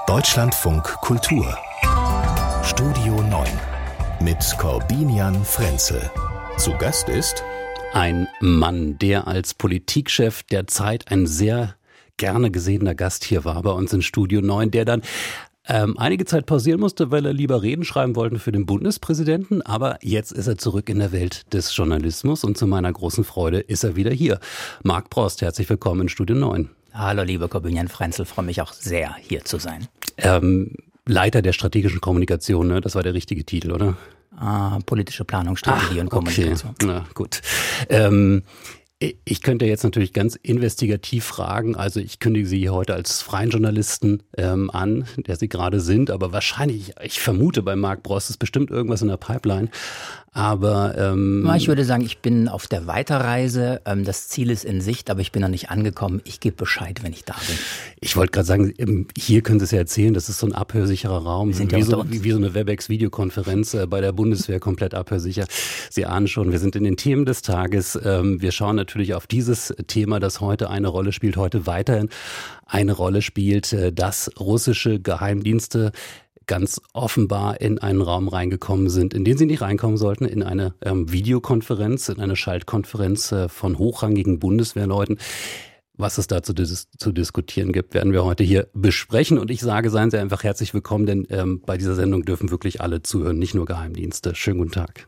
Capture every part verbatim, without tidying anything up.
Deutschlandfunk Kultur Studio neun mit Corbinian Frenzel. Zu Gast ist ein Mann, der als Politikchef der Zeit ein sehr gerne gesehener Gast hier war bei uns in Studio neun, der dann ähm, einige Zeit pausieren musste, weil er lieber Reden schreiben wollte für den Bundespräsidenten. Aber jetzt ist er zurück in der Welt des Journalismus und zu meiner großen Freude ist er wieder hier. Marc Brost, herzlich willkommen in Studio neun. Hallo, liebe Corbinian Frenzel, freue mich auch sehr, hier zu sein. Ähm, Leiter der strategischen Kommunikation, ne? Das war der richtige Titel, oder? Ah, politische Planung, Strategie ah, und Kommunikation. Okay. Na gut. Ähm, ich könnte jetzt natürlich ganz investigativ fragen, also ich kündige Sie heute als freien Journalisten ähm, an, der Sie gerade sind, aber wahrscheinlich, ich vermute bei Marc Brost ist bestimmt irgendwas in der Pipeline. Aber ähm, ich würde sagen, ich bin auf der Weiterreise. Das Ziel ist in Sicht, aber ich bin noch nicht angekommen. Ich gebe Bescheid, wenn ich da bin. Ich wollte gerade sagen, hier können Sie es ja erzählen, das ist so ein abhörsicherer Raum. Wir sind ja wie, unter so, uns. wie so eine WebEx-Videokonferenz bei der Bundeswehr, komplett abhörsicher. Sie ahnen schon, wir sind in den Themen des Tages. Wir schauen natürlich auf dieses Thema, das heute eine Rolle spielt, heute weiterhin eine Rolle spielt, dass russische Geheimdienste ganz offenbar in einen Raum reingekommen sind, in den sie nicht reinkommen sollten, in eine ähm, Videokonferenz, in eine Schaltkonferenz äh, von hochrangigen Bundeswehrleuten. Was es dazu dis- zu diskutieren gibt, werden wir heute hier besprechen. Und ich sage, seien Sie einfach herzlich willkommen, denn ähm, bei dieser Sendung dürfen wirklich alle zuhören, nicht nur Geheimdienste. Schönen guten Tag.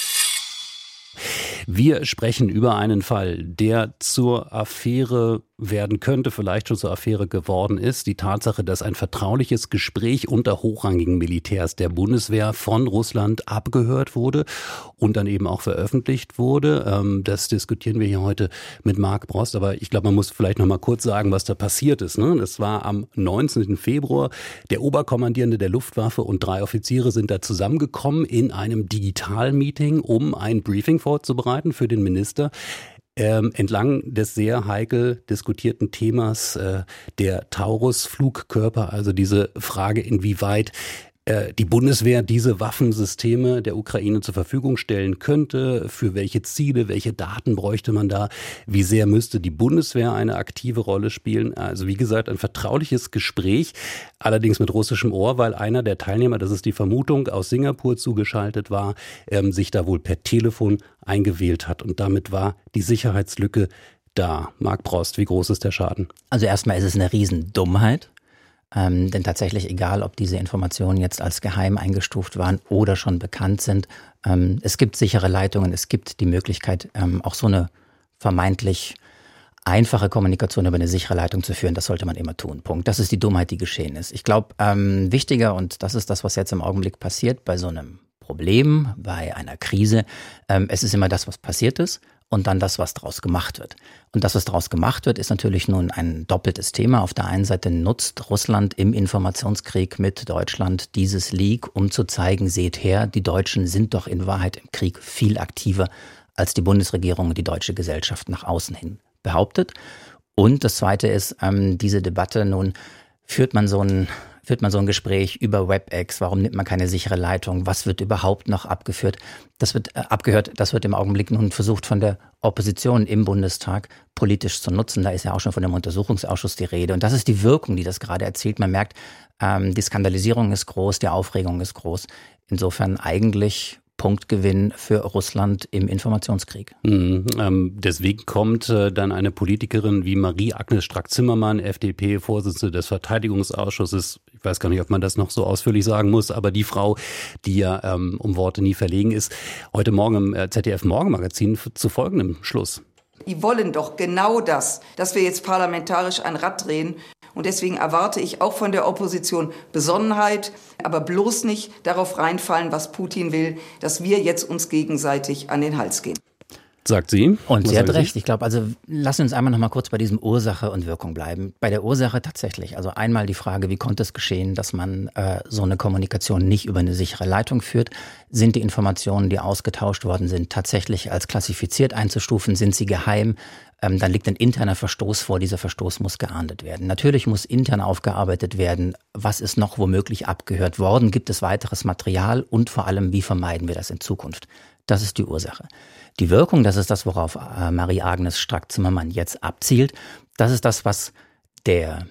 Wir sprechen über einen Fall, der zur Affäre werden könnte, vielleicht schon zur Affäre geworden ist. Die Tatsache, dass ein vertrauliches Gespräch unter hochrangigen Militärs der Bundeswehr von Russland abgehört wurde und dann eben auch veröffentlicht wurde. Das diskutieren wir hier heute mit Marc Brost. Aber ich glaube, man muss vielleicht noch mal kurz sagen, was da passiert ist. Das war am neunzehnten Februar. Der Oberkommandierende der Luftwaffe und drei Offiziere sind da zusammengekommen in einem Digitalmeeting, um ein Briefing vorzubereiten für den Minister. Ähm, entlang des sehr heikel diskutierten Themas äh, der Taurus-Flugkörper, also diese Frage, inwieweit äh, die Bundeswehr diese Waffensysteme der Ukraine zur Verfügung stellen könnte, für welche Ziele, welche Daten bräuchte man da, wie sehr müsste die Bundeswehr eine aktive Rolle spielen. Also wie gesagt, ein vertrauliches Gespräch, allerdings mit russischem Ohr, weil einer der Teilnehmer, das ist die Vermutung, aus Singapur zugeschaltet war, ähm, sich da wohl per Telefon eingewählt hat. Und damit war die Sicherheitslücke da. Marc Brost, wie groß ist der Schaden? Also erstmal ist es eine Riesendummheit. Ähm, denn tatsächlich, egal ob diese Informationen jetzt als geheim eingestuft waren oder schon bekannt sind, ähm, es gibt sichere Leitungen, es gibt die Möglichkeit, ähm, auch so eine vermeintlich einfache Kommunikation über eine sichere Leitung zu führen. Das sollte man immer tun. Punkt. Das ist die Dummheit, die geschehen ist. Ich glaube, ähm, wichtiger, und das ist das, was jetzt im Augenblick passiert bei so einem Problem, bei einer Krise, ähm, es ist immer das, was passiert ist und dann das, was draus gemacht wird. Und das, was draus gemacht wird, ist natürlich nun ein doppeltes Thema. Auf der einen Seite nutzt Russland im Informationskrieg mit Deutschland dieses Leak, um zu zeigen, seht her, die Deutschen sind doch in Wahrheit im Krieg viel aktiver, als die Bundesregierung und die deutsche Gesellschaft nach außen hin behauptet. Und das Zweite ist, ähm, diese Debatte, nun führt man so ein Führt man so ein Gespräch über WebEx? Warum nimmt man keine sichere Leitung? Was wird überhaupt noch abgeführt? Das wird äh, abgehört. Das wird im Augenblick nun versucht von der Opposition im Bundestag politisch zu nutzen. Da ist ja auch schon von dem Untersuchungsausschuss die Rede. Und das ist die Wirkung, die das gerade erzielt. Man merkt, ähm, die Skandalisierung ist groß, die Aufregung ist groß. Insofern eigentlich Punktgewinn für Russland im Informationskrieg. Mhm, ähm, deswegen kommt äh, dann eine Politikerin wie Marie-Agnes Strack-Zimmermann, F D P-Vorsitzende des Verteidigungsausschusses, ich weiß gar nicht, ob man das noch so ausführlich sagen muss, aber die Frau, die ja ähm, um Worte nie verlegen ist, heute Morgen im äh, Z D F-Morgenmagazin f- zu folgendem Schluss. Die wollen doch genau das, dass wir jetzt parlamentarisch ein Rad drehen. Und deswegen erwarte ich auch von der Opposition Besonnenheit, aber bloß nicht darauf reinfallen, was Putin will, dass wir jetzt uns gegenseitig an den Hals gehen. Sagt sie. Und Was sie hat sagen recht. Sie? Ich glaube, also lassen wir uns einmal noch mal kurz bei diesem Ursache und Wirkung bleiben. Bei der Ursache tatsächlich. Also einmal die Frage, wie konnte es geschehen, dass man äh, so eine Kommunikation nicht über eine sichere Leitung führt? Sind die Informationen, die ausgetauscht worden sind, tatsächlich als klassifiziert einzustufen? Sind sie geheim? Ähm, dann liegt ein interner Verstoß vor. Dieser Verstoß muss geahndet werden. Natürlich muss intern aufgearbeitet werden, was ist noch womöglich abgehört worden? Gibt es weiteres Material? Und vor allem, wie vermeiden wir das in Zukunft? Das ist die Ursache. Die Wirkung, das ist das, worauf äh, Marie-Agnes Strack-Zimmermann jetzt abzielt. Das ist das, was der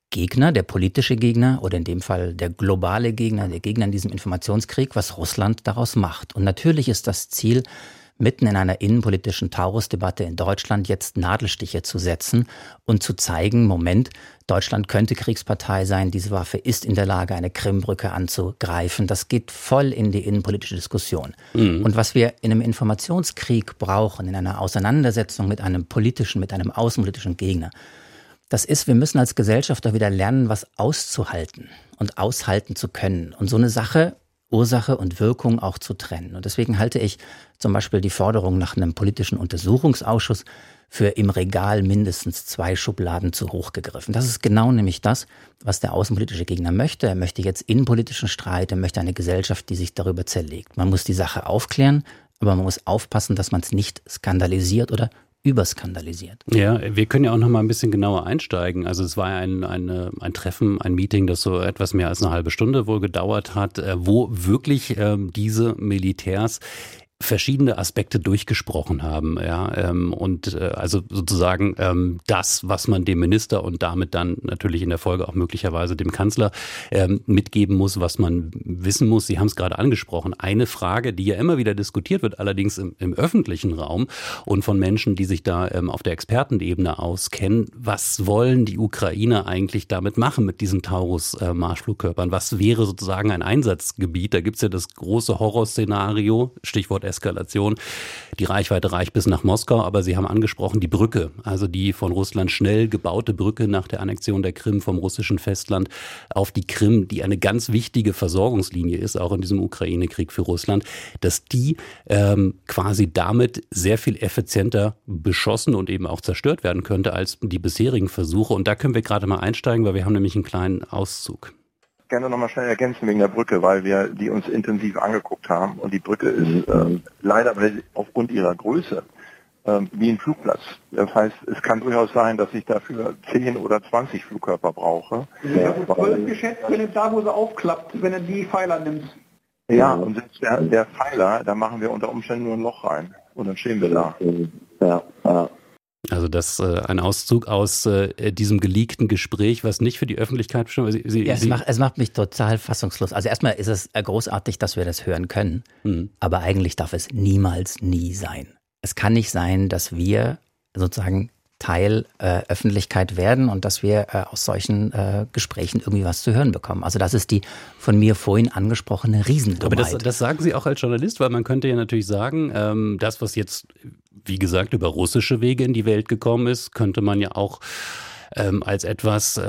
Gegner, der politische Gegner oder in dem Fall der globale Gegner, der Gegner in diesem Informationskrieg, was Russland daraus macht. Und natürlich ist das Ziel, mitten in einer innenpolitischen Taurus-Debatte in Deutschland jetzt Nadelstiche zu setzen und zu zeigen, Moment, Deutschland könnte Kriegspartei sein, diese Waffe ist in der Lage, eine Krimbrücke anzugreifen. Das geht voll in die innenpolitische Diskussion. Mhm. Und was wir in einem Informationskrieg brauchen, in einer Auseinandersetzung mit einem politischen, mit einem außenpolitischen Gegner, das ist, wir müssen als Gesellschaft auch wieder lernen, was auszuhalten und aushalten zu können. Und so eine Sache, Ursache und Wirkung auch zu trennen. Und deswegen halte ich zum Beispiel die Forderung nach einem politischen Untersuchungsausschuss für im Regal mindestens zwei Schubladen zu hoch gegriffen. Das ist genau nämlich das, was der außenpolitische Gegner möchte. Er möchte jetzt innenpolitischen Streit, er möchte eine Gesellschaft, die sich darüber zerlegt. Man muss die Sache aufklären, aber man muss aufpassen, dass man es nicht skandalisiert oder überskandalisiert. Ja, wir können ja auch noch mal ein bisschen genauer einsteigen. Also es war ja ein, ein, ein Treffen, ein Meeting, das so etwas mehr als eine halbe Stunde wohl gedauert hat, wo wirklich ähm, diese Militärs verschiedene Aspekte durchgesprochen haben, ja, ähm, und äh, also sozusagen ähm, das, was man dem Minister und damit dann natürlich in der Folge auch möglicherweise dem Kanzler ähm, mitgeben muss, was man wissen muss. Sie haben es gerade angesprochen. Eine Frage, die ja immer wieder diskutiert wird, allerdings im, im öffentlichen Raum und von Menschen, die sich da ähm, auf der Expertenebene auskennen. Was wollen die Ukrainer eigentlich damit machen mit diesen Taurus-Marschflugkörpern? Was wäre sozusagen ein Einsatzgebiet? Da gibt es ja das große Horrorszenario, Stichwort Eskalation. Die Reichweite reicht bis nach Moskau, aber Sie haben angesprochen, die Brücke, also die von Russland schnell gebaute Brücke nach der Annexion der Krim vom russischen Festland auf die Krim, die eine ganz wichtige Versorgungslinie ist, auch in diesem Ukraine-Krieg für Russland, dass die ähm, quasi damit sehr viel effizienter beschossen und eben auch zerstört werden könnte als die bisherigen Versuche. Und da können wir gerade mal einsteigen, weil wir haben nämlich einen kleinen Auszug. Gerne nochmal schnell ergänzen wegen der Brücke, weil wir die uns intensiv angeguckt haben. Und die Brücke ist ähm, leider weil aufgrund ihrer Größe ähm, wie ein Flugplatz. Das heißt, es kann durchaus sein, dass ich dafür zehn oder zwanzig Flugkörper brauche. Ich habe zwölf geschätzt, wenn es da, wo sie aufklappt, wenn er die Pfeiler nimmt. Ja, und selbst der, der Pfeiler, da machen wir unter Umständen nur ein Loch rein. Und dann stehen wir da. Ja, ja. Also das äh, ein Auszug aus äh, diesem geleakten Gespräch, was nicht für die Öffentlichkeit bestimmt ist. Sie, ja, es, Sie macht, es macht mich total fassungslos. Also erstmal ist es großartig, dass wir das hören können, mhm. aber eigentlich darf es niemals, nie sein. Es kann nicht sein, dass wir sozusagen Teil äh, Öffentlichkeit werden und dass wir äh, aus solchen äh, Gesprächen irgendwie was zu hören bekommen. Also das ist die von mir vorhin angesprochene Riesendummheit. Aber das, das sagen Sie auch als Journalist, weil man könnte ja natürlich sagen, ähm, das, was jetzt, wie gesagt, über russische Wege in die Welt gekommen ist, könnte man ja auch ähm, als etwas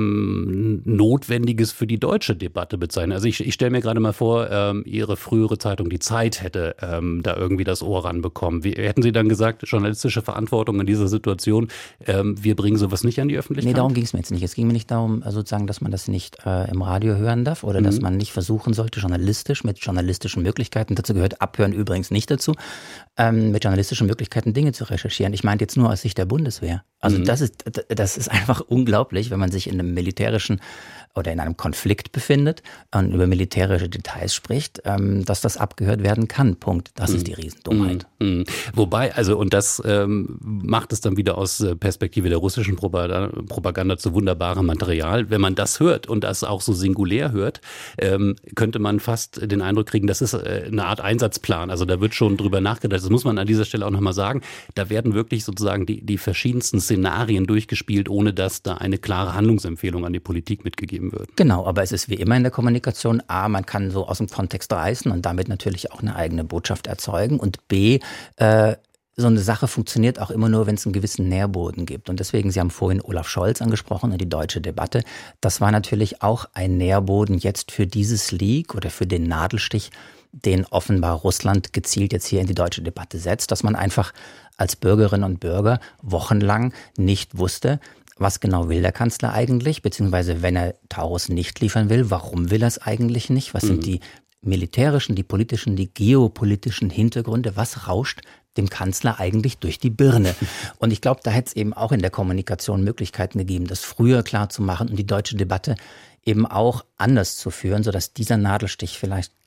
ähm, Notwendiges für die deutsche Debatte bezeichnen. Also ich, ich stelle mir gerade mal vor, ähm, Ihre frühere Zeitung, die Zeit, hätte ähm, da irgendwie das Ohr ranbekommen. Wie, hätten Sie dann gesagt, journalistische Verantwortung in dieser Situation, ähm, wir bringen sowas nicht an die Öffentlichkeit? Nee, darum ging es mir jetzt nicht. Es ging mir nicht darum, sozusagen, dass man das nicht äh, im Radio hören darf oder mhm. dass man nicht versuchen sollte, journalistisch mit journalistischen Möglichkeiten, dazu gehört Abhören übrigens nicht dazu, ähm, mit journalistischen Möglichkeiten Dinge zu recherchieren. Ich meinte jetzt nur aus Sicht der Bundeswehr. Also mhm. das ist, das ist einfach unglaublich, wenn man sich in einem militärischen oder in einem Konflikt befindet und über militärische Details spricht, ähm, dass das abgehört werden kann. Punkt. Das mhm. ist die Riesendummheit. Mhm. Wobei, also und das ähm, macht es dann wieder aus Perspektive der russischen Propaganda, Propaganda zu wunderbarem Material. Wenn man das hört und das auch so singulär hört, ähm, könnte man fast den Eindruck kriegen, das ist äh, eine Art Einsatzplan. Also da wird schon drüber nachgedacht. Das muss man an dieser Stelle auch nochmal sagen. Da werden wirklich sozusagen die, die verschiedensten Szenarien durchgespielt, ohne dass da eine klare Handlungsempfehlung an die Politik mitgegeben wird. Genau, aber es ist wie immer in der Kommunikation, A, man kann so aus dem Kontext reißen und damit natürlich auch eine eigene Botschaft erzeugen und B, äh, so eine Sache funktioniert auch immer nur, wenn es einen gewissen Nährboden gibt. Und deswegen, Sie haben vorhin Olaf Scholz angesprochen und die deutsche Debatte. Das war natürlich auch ein Nährboden jetzt für dieses Leak oder für den Nadelstich, den offenbar Russland gezielt jetzt hier in die deutsche Debatte setzt, dass man einfach als Bürgerinnen und Bürger wochenlang nicht wusste, was genau will der Kanzler eigentlich, beziehungsweise wenn er Taurus nicht liefern will, warum will er es eigentlich nicht? Was mhm. sind die militärischen, die politischen, die geopolitischen Hintergründe? Was rauscht dem Kanzler eigentlich durch die Birne? Und ich glaube, da hätte es eben auch in der Kommunikation Möglichkeiten gegeben, das früher klar zu machen und die deutsche Debatte eben auch anders zu führen, sodass dieser Nadelstich vielleicht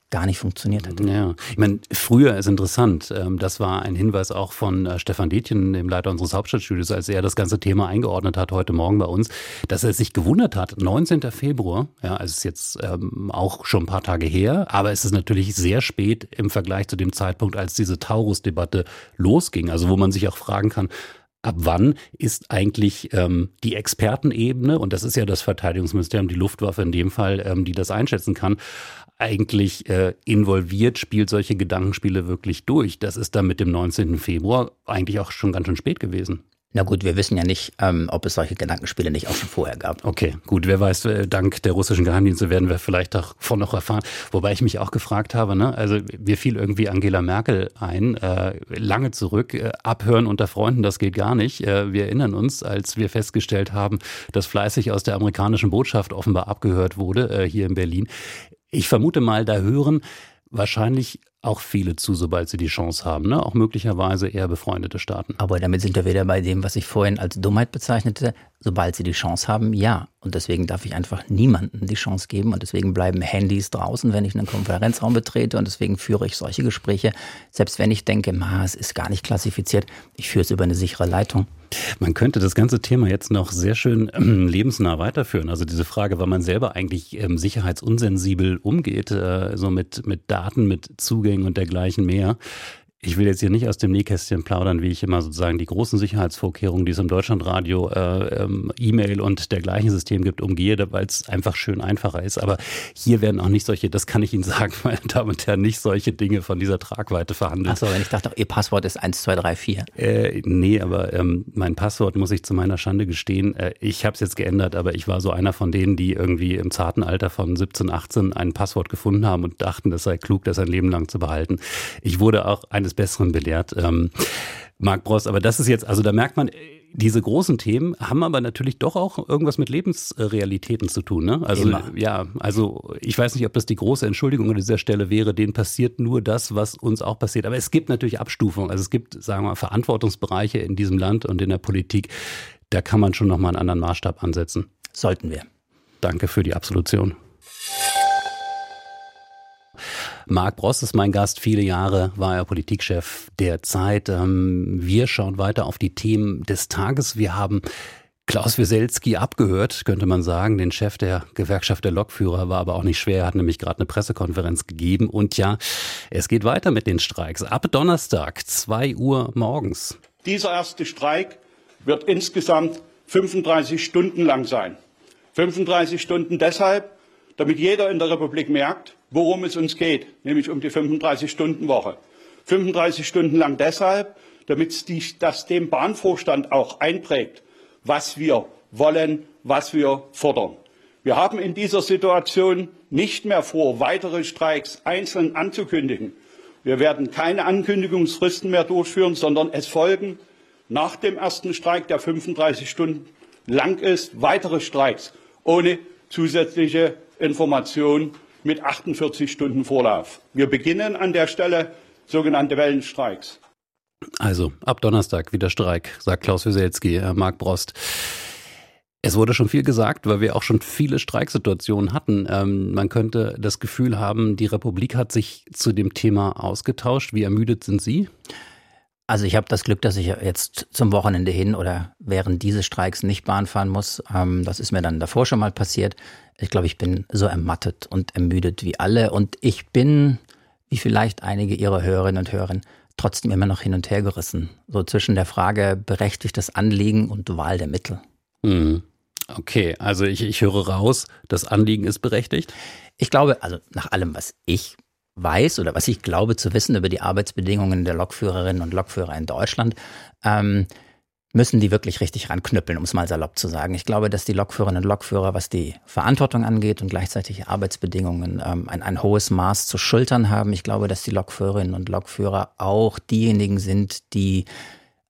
gar nicht funktioniert hätte. Ja, ich meine, früher ist interessant, das war ein Hinweis auch von Stefan Detjen, dem Leiter unseres Hauptstadtstudios, als er das ganze Thema eingeordnet hat heute Morgen bei uns, dass er sich gewundert hat, neunzehnten Februar, ja, also es ist jetzt ähm, auch schon ein paar Tage her, aber es ist natürlich sehr spät im Vergleich zu dem Zeitpunkt, als diese Taurus-Debatte losging, also wo man sich auch fragen kann, ab wann ist eigentlich ähm, die Expertenebene, und das ist ja das Verteidigungsministerium, die Luftwaffe in dem Fall, ähm, die das einschätzen kann, eigentlich äh, involviert, spielt solche Gedankenspiele wirklich durch. Das ist dann mit dem neunzehnten Februar eigentlich auch schon ganz schön spät gewesen. Na gut, wir wissen ja nicht, ähm, ob es solche Gedankenspiele nicht auch schon vorher gab. Okay, gut, wer weiß, dank der russischen Geheimdienste werden wir vielleicht davon noch erfahren. Wobei ich mich auch gefragt habe, ne, also mir fiel irgendwie Angela Merkel ein, äh, lange zurück, äh, abhören unter Freunden, das geht gar nicht. Äh, wir erinnern uns, als wir festgestellt haben, dass fleißig aus der amerikanischen Botschaft offenbar abgehört wurde, äh, hier in Berlin. Ich vermute mal, da hören wahrscheinlich auch viele zu, sobald sie die Chance haben, ne? Auch möglicherweise eher befreundete Staaten. Aber damit sind wir wieder bei dem, was ich vorhin als Dummheit bezeichnete. Sobald sie die Chance haben, ja. Und deswegen darf ich einfach niemandem die Chance geben. Und deswegen bleiben Handys draußen, wenn ich einen Konferenzraum betrete. Und deswegen führe ich solche Gespräche, selbst wenn ich denke, ma, es ist gar nicht klassifiziert. Ich führe es über eine sichere Leitung. Man könnte das ganze Thema jetzt noch sehr schön ähm, lebensnah weiterführen. Also diese Frage, weil man selber eigentlich ähm, sicherheitsunsensibel umgeht, äh, so mit, mit Daten, mit Zugängen und dergleichen mehr. Ich will jetzt hier nicht aus dem Nähkästchen plaudern, wie ich immer sozusagen die großen Sicherheitsvorkehrungen, die es im Deutschlandradio, äh, ähm, E-Mail und dergleichen System gibt, umgehe, weil es einfach schön einfacher ist. Aber hier werden auch nicht solche, das kann ich Ihnen sagen, meine Damen und Herren, nicht solche Dinge von dieser Tragweite verhandelt. Achso, wenn ich dachte, Ihr Passwort ist eins zwei drei vier. Äh, nee, aber ähm, mein Passwort, muss ich zu meiner Schande gestehen, äh, ich habe es jetzt geändert, aber ich war so einer von denen, die irgendwie im zarten Alter von siebzehn, achtzehn ein Passwort gefunden haben und dachten, das sei klug, das ein Leben lang zu behalten. Ich wurde auch eines Besseren belehrt, ähm, Marc Brost, aber das ist jetzt, also da merkt man, diese großen Themen haben aber natürlich doch auch irgendwas mit Lebensrealitäten zu tun, ne? Also Immer. ja, also ich weiß nicht, ob das die große Entschuldigung an dieser Stelle wäre, denen passiert nur das, was uns auch passiert. Aber es gibt natürlich Abstufungen, also es gibt, sagen wir mal, Verantwortungsbereiche in diesem Land und in der Politik, da kann man schon nochmal einen anderen Maßstab ansetzen. Sollten wir. Danke für die Absolution. Marc Brost ist mein Gast. Viele Jahre war er Politikchef der Zeit. Wir schauen weiter auf die Themen des Tages. Wir haben Klaus Wieselski abgehört, könnte man sagen, den Chef der Gewerkschaft der Lokführer, war aber auch nicht schwer. Er hat nämlich gerade eine Pressekonferenz gegeben. Und ja, es geht weiter mit den Streiks. Ab Donnerstag, zwei Uhr morgens. Dieser erste Streik wird insgesamt fünfunddreißig Stunden lang sein. fünfunddreißig Stunden deshalb, damit jeder in der Republik merkt, worum es uns geht, nämlich um die fünfunddreißig-Stunden-Woche. fünfunddreißig Stunden lang deshalb, damit das dem Bahnvorstand auch einprägt, was wir wollen, was wir fordern. Wir haben in dieser Situation nicht mehr vor, weitere Streiks einzeln anzukündigen. Wir werden keine Ankündigungsfristen mehr durchführen, sondern es folgen nach dem ersten Streik, der fünfunddreißig Stunden lang ist, weitere Streiks ohne zusätzliche Information mit achtundvierzig Stunden Vorlauf. Wir beginnen an der Stelle sogenannte Wellenstreiks. Also ab Donnerstag wieder Streik, sagt Klaus Wieselski, äh, Marc Brost. Es wurde schon viel gesagt, weil wir auch schon viele Streiksituationen hatten. Ähm, man könnte das Gefühl haben, die Republik hat sich zu dem Thema ausgetauscht. Wie ermüdet sind Sie? Also ich habe das Glück, dass ich jetzt zum Wochenende hin oder während dieses Streiks nicht Bahn fahren muss. Ähm, das ist mir dann davor schon mal passiert. Ich glaube, ich bin so ermattet und ermüdet wie alle. Und ich bin, wie vielleicht einige Ihrer Hörerinnen und Hörer, trotzdem immer noch hin und her gerissen. So zwischen der Frage berechtigtes Anliegen und Wahl der Mittel. Mhm. Okay, also ich, ich höre raus, das Anliegen ist berechtigt? Ich glaube, also nach allem, was ich weiß oder was ich glaube zu wissen über die Arbeitsbedingungen der Lokführerinnen und Lokführer in Deutschland, ähm, müssen die wirklich richtig ranknüppeln, um es mal salopp zu sagen. Ich glaube, dass die Lokführerinnen und Lokführer, was die Verantwortung angeht und gleichzeitig Arbeitsbedingungen, ähm, ein, ein hohes Maß zu schultern haben. Ich glaube, dass die Lokführerinnen und Lokführer auch diejenigen sind, die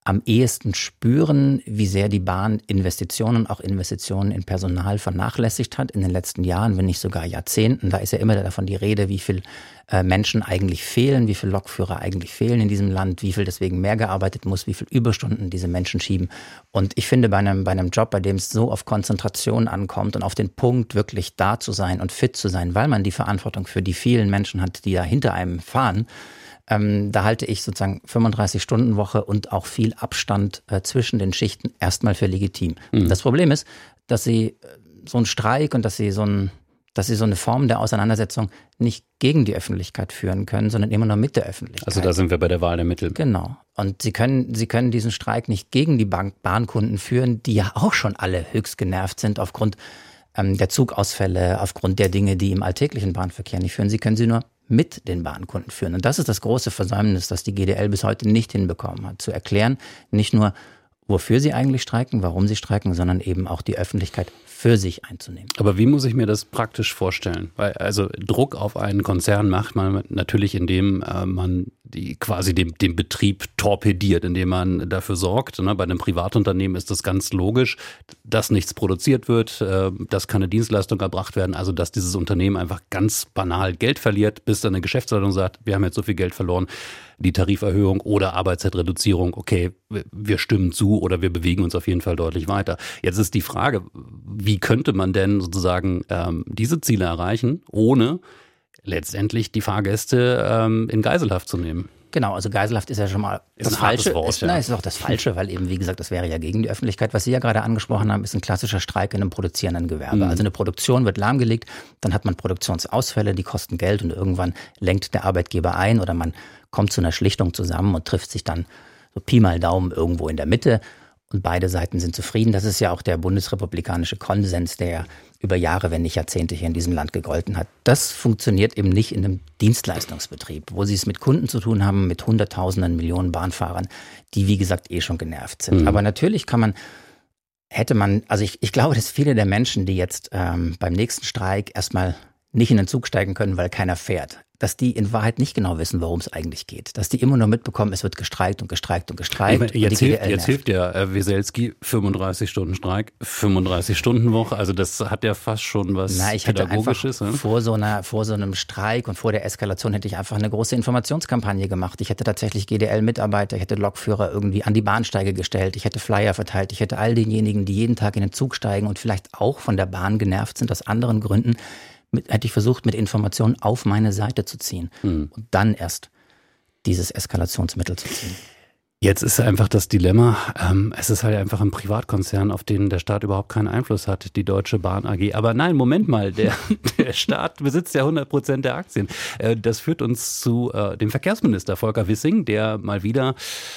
am ehesten spüren, wie sehr die Bahn Investitionen, auch Investitionen in Personal vernachlässigt hat in den letzten Jahren, wenn nicht sogar Jahrzehnten. Da ist ja immer davon die Rede, wie viel äh, Menschen eigentlich fehlen, wie viele Lokführer eigentlich fehlen in diesem Land, wie viel deswegen mehr gearbeitet muss, wie viel Überstunden diese Menschen schieben. Und ich finde, bei einem, bei einem Job, bei dem es so auf Konzentration ankommt und auf den Punkt wirklich da zu sein und fit zu sein, weil man die Verantwortung für die vielen Menschen hat, die da hinter einem fahren, Ähm, da halte ich sozusagen fünfunddreißig-Stunden-Woche und auch viel Abstand äh, zwischen den Schichten erstmal für legitim. Mhm. Das Problem ist, dass sie äh, so einen Streik und dass sie so ein, dass sie so eine Form der Auseinandersetzung nicht gegen die Öffentlichkeit führen können, sondern immer nur mit der Öffentlichkeit. Also da sind wir bei der Wahl der Mittel. Genau. Und sie können, sie können diesen Streik nicht gegen die Bank- Bahnkunden führen, die ja auch schon alle höchst genervt sind aufgrund ähm, der Zugausfälle, aufgrund der Dinge, die im alltäglichen Bahnverkehr nicht führen. Sie können sie nur mit den Bahnkunden führen. Und das ist das große Versäumnis, das die G D L bis heute nicht hinbekommen hat, zu erklären, nicht nur, wofür sie eigentlich streiken, warum sie streiken, sondern eben auch die Öffentlichkeit für sich einzunehmen. Aber wie muss ich mir das praktisch vorstellen? Weil also Druck auf einen Konzern macht man natürlich, indem äh, man die quasi den, den Betrieb torpediert, indem man dafür sorgt. Ne? Bei einem Privatunternehmen ist das ganz logisch, dass nichts produziert wird, äh, dass keine Dienstleistung erbracht werden, also dass dieses Unternehmen einfach ganz banal Geld verliert, bis dann eine Geschäftsleitung sagt, wir haben jetzt so viel Geld verloren, die Tariferhöhung oder Arbeitszeitreduzierung, okay, wir stimmen zu oder wir bewegen uns auf jeden Fall deutlich weiter. Jetzt ist die Frage, wie könnte man denn sozusagen ähm, diese Ziele erreichen, ohne letztendlich die Fahrgäste ähm, in Geiselhaft zu nehmen? Genau, also Geiselhaft ist ja schon mal ist das Falsche. Wort, ist, ja. Nein, ist auch das Falsche, weil eben, wie gesagt, das wäre ja gegen die Öffentlichkeit. Was Sie ja gerade angesprochen haben, ist ein klassischer Streik in einem produzierenden Gewerbe. Mhm. Also eine Produktion wird lahmgelegt, dann hat man Produktionsausfälle, die kosten Geld und irgendwann lenkt der Arbeitgeber ein oder man kommt zu einer Schlichtung zusammen und trifft sich dann so Pi mal Daumen irgendwo in der Mitte. Und beide Seiten sind zufrieden. Das ist ja auch der bundesrepublikanische Konsens, der über Jahre, wenn nicht Jahrzehnte hier in diesem Land gegolten hat. Das funktioniert eben nicht in einem Dienstleistungsbetrieb, wo sie es mit Kunden zu tun haben, mit Hunderttausenden, Millionen Bahnfahrern, die, wie gesagt, eh schon genervt sind. Mhm. Aber natürlich kann man, hätte man, also ich, ich glaube, dass viele der Menschen, die jetzt ähm, beim nächsten Streik erstmal nicht in den Zug steigen können, weil keiner fährt, dass die in Wahrheit nicht genau wissen, worum es eigentlich geht. Dass die immer nur mitbekommen, es wird gestreikt und gestreikt und gestreikt. Ich meine, jetzt, hilft, jetzt hilft der äh, Weselski, fünfunddreißig Stunden Streik, fünfunddreißig Stunden Woche. Also das hat ja fast schon was Na, ich Pädagogisches. Hätte einfach vor so einer, vor so einem Streik und vor der Eskalation hätte ich einfach eine große Informationskampagne gemacht. Ich hätte tatsächlich G D L-Mitarbeiter, ich hätte Lokführer irgendwie an die Bahnsteige gestellt, ich hätte Flyer verteilt, ich hätte all denjenigen, die jeden Tag in den Zug steigen und vielleicht auch von der Bahn genervt sind aus anderen Gründen, Mit, hätte ich versucht, mit Informationen auf meine Seite zu ziehen hm. und dann erst dieses Eskalationsmittel zu ziehen. Jetzt ist einfach das Dilemma, ähm, es ist halt einfach ein Privatkonzern, auf den der Staat überhaupt keinen Einfluss hat, die Deutsche Bahn A G. Aber nein, Moment mal, der, der Staat besitzt ja hundert Prozent der Aktien. Äh, das führt uns zu äh, dem Verkehrsminister Volker Wissing, der mal wieder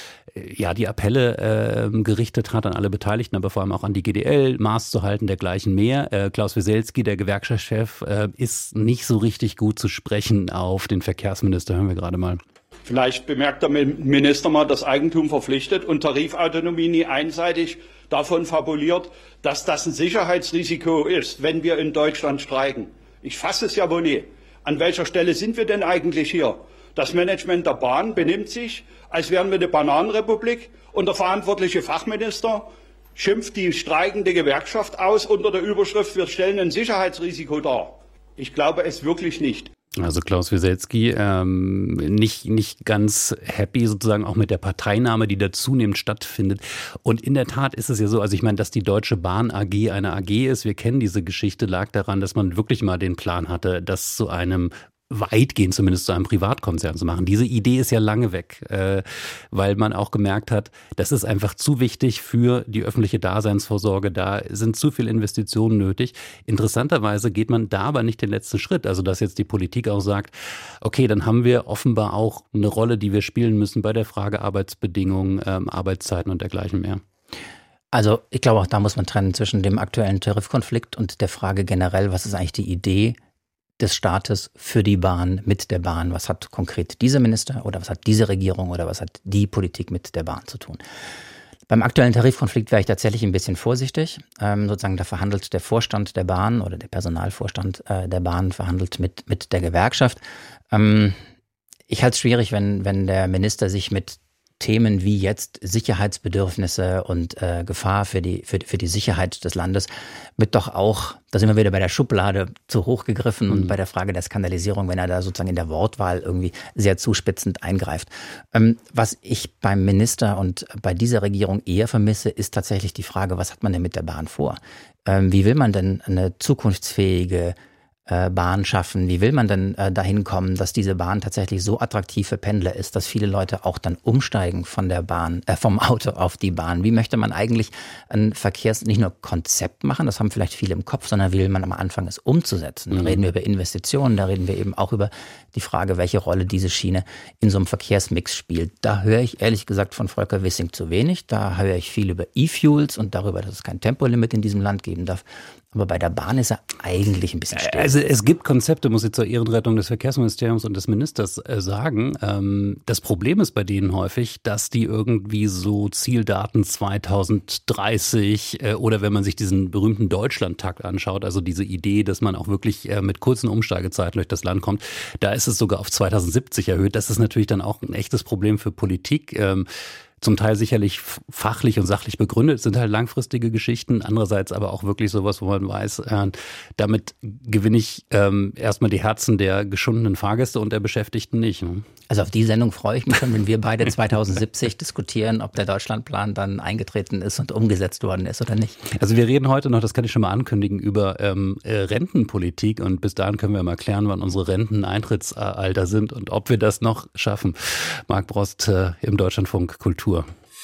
ja, die Appelle äh, gerichtet hat an alle Beteiligten, aber vor allem auch an die G D L, Maß zu halten, dergleichen mehr. Äh, Klaus Weselski, der Gewerkschaftschef, äh, ist nicht so richtig gut zu sprechen auf den Verkehrsminister. Hören wir gerade mal. Vielleicht bemerkt der Minister mal, dass Eigentum verpflichtet und Tarifautonomie nie einseitig davon fabuliert, dass das ein Sicherheitsrisiko ist, wenn wir in Deutschland streiken. Ich fasse es ja wohl nie. An welcher Stelle sind wir denn eigentlich hier? Das Management der Bahn benimmt sich, als wären wir eine Bananenrepublik, und der verantwortliche Fachminister schimpft die streikende Gewerkschaft aus unter der Überschrift, wir stellen ein Sicherheitsrisiko dar. Ich glaube es wirklich nicht. Also Klaus Weselski ähm, nicht nicht ganz happy sozusagen auch mit der Parteinahme, die da zunehmend stattfindet. Und in der Tat ist es ja so, also ich meine, dass die Deutsche Bahn A G eine A G ist, wir kennen diese Geschichte, lag daran, dass man wirklich mal den Plan hatte, das zu einem weitgehend zumindest zu einem Privatkonzern zu machen. Diese Idee ist ja lange weg, äh, weil man auch gemerkt hat, das ist einfach zu wichtig für die öffentliche Daseinsvorsorge. Da sind zu viele Investitionen nötig. Interessanterweise geht man da aber nicht den letzten Schritt. Also dass jetzt die Politik auch sagt, okay, dann haben wir offenbar auch eine Rolle, die wir spielen müssen bei der Frage Arbeitsbedingungen, ähm, Arbeitszeiten und dergleichen mehr. Also ich glaube, auch da muss man trennen zwischen dem aktuellen Tarifkonflikt und der Frage generell, was ist eigentlich die Idee des Staates für die Bahn, mit der Bahn. Was hat konkret dieser Minister oder was hat diese Regierung oder was hat die Politik mit der Bahn zu tun? Beim aktuellen Tarifkonflikt wäre ich tatsächlich ein bisschen vorsichtig. Ähm, sozusagen da verhandelt der Vorstand der Bahn oder der Personalvorstand äh, der Bahn verhandelt mit, mit der Gewerkschaft. Ähm, ich halte es schwierig, wenn, wenn der Minister sich mit Themen wie jetzt Sicherheitsbedürfnisse und äh, Gefahr für die, für, für die Sicherheit des Landes wird doch auch, da sind wir wieder bei der Schublade, zu hoch gegriffen mhm. und bei der Frage der Skandalisierung, wenn er da sozusagen in der Wortwahl irgendwie sehr zuspitzend eingreift. Ähm, was ich beim Minister und bei dieser Regierung eher vermisse, ist tatsächlich die Frage, was hat man denn mit der Bahn vor? Ähm, wie will man denn eine zukunftsfähige Bahn schaffen? Wie will man denn äh, dahin kommen, dass diese Bahn tatsächlich so attraktiv für Pendler ist, dass viele Leute auch dann umsteigen von der Bahn, äh, vom Auto auf die Bahn? Wie möchte man eigentlich ein Verkehrs-, nicht nur Konzept machen, das haben vielleicht viele im Kopf, sondern wie will man am Anfang es umzusetzen? Da mhm. reden wir über Investitionen, da reden wir eben auch über die Frage, welche Rolle diese Schiene in so einem Verkehrsmix spielt. Da höre ich ehrlich gesagt von Volker Wissing zu wenig. Da höre ich viel über E-Fuels und darüber, dass es kein Tempolimit in diesem Land geben darf. Aber bei der Bahn ist er eigentlich ein bisschen still. Also es gibt Konzepte, muss ich zur Ehrenrettung des Verkehrsministeriums und des Ministers äh, sagen. Ähm, das Problem ist bei denen häufig, dass die irgendwie so Zieldaten zwanzig dreißig äh, oder wenn man sich diesen berühmten Deutschlandtakt anschaut, also diese Idee, dass man auch wirklich äh, mit kurzen Umsteigezeiten durch das Land kommt, da ist es sogar auf zwanzig siebzig erhöht. Das ist natürlich dann auch ein echtes Problem für Politik. Ähm, Zum Teil sicherlich fachlich und sachlich begründet, sind halt langfristige Geschichten. Andererseits aber auch wirklich sowas, wo man weiß, äh, damit gewinne ich ähm, erstmal die Herzen der geschundenen Fahrgäste und der Beschäftigten nicht. Ne? Also auf die Sendung freue ich mich schon, wenn wir beide zwanzig siebzig diskutieren, ob der Deutschlandplan dann eingetreten ist und umgesetzt worden ist oder nicht. Also wir reden heute noch, das kann ich schon mal ankündigen, über ähm, Rentenpolitik und bis dahin können wir mal klären, wann unsere Renteneintrittsalter sind und ob wir das noch schaffen. Marc Brost äh, im Deutschlandfunk Kultur.